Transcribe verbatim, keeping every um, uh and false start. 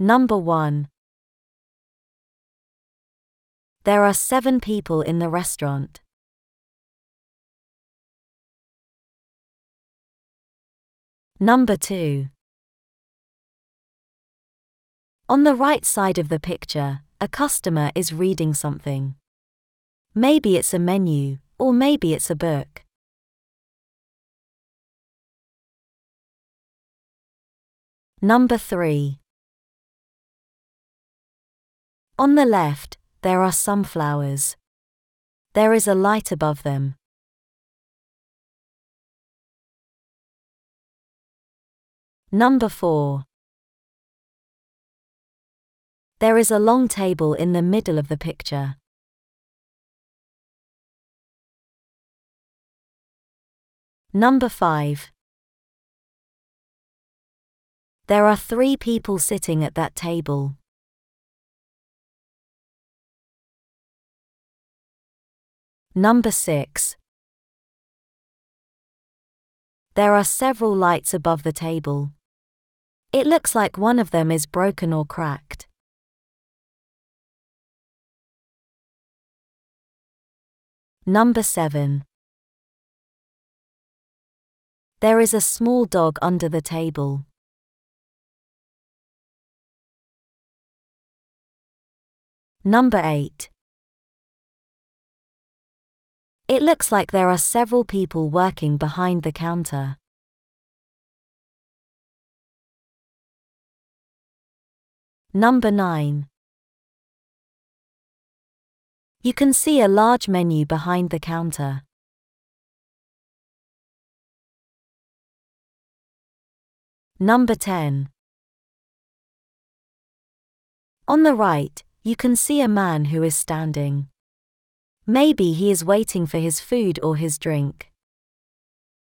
Number one. There are seven people in the restaurant. Number two. On the right side of the picture, a customer is reading something. Maybe it's a menu, or maybe it's a book. Number three. On the left, there are some flowers. There is a light above them. Number four. There is a long table in the middle of the picture. Number five. There are three people sitting at that table. Number six. There are several lights above the table. It looks like one of them is broken or cracked. Number seven. There is a small dog under the table. Number eight. It looks like there are several people working behind the counter. Number nine. You can see a large menu behind the counter. Number ten. On the right, you can see a man who is standing. Maybe he is waiting for his food or his drink.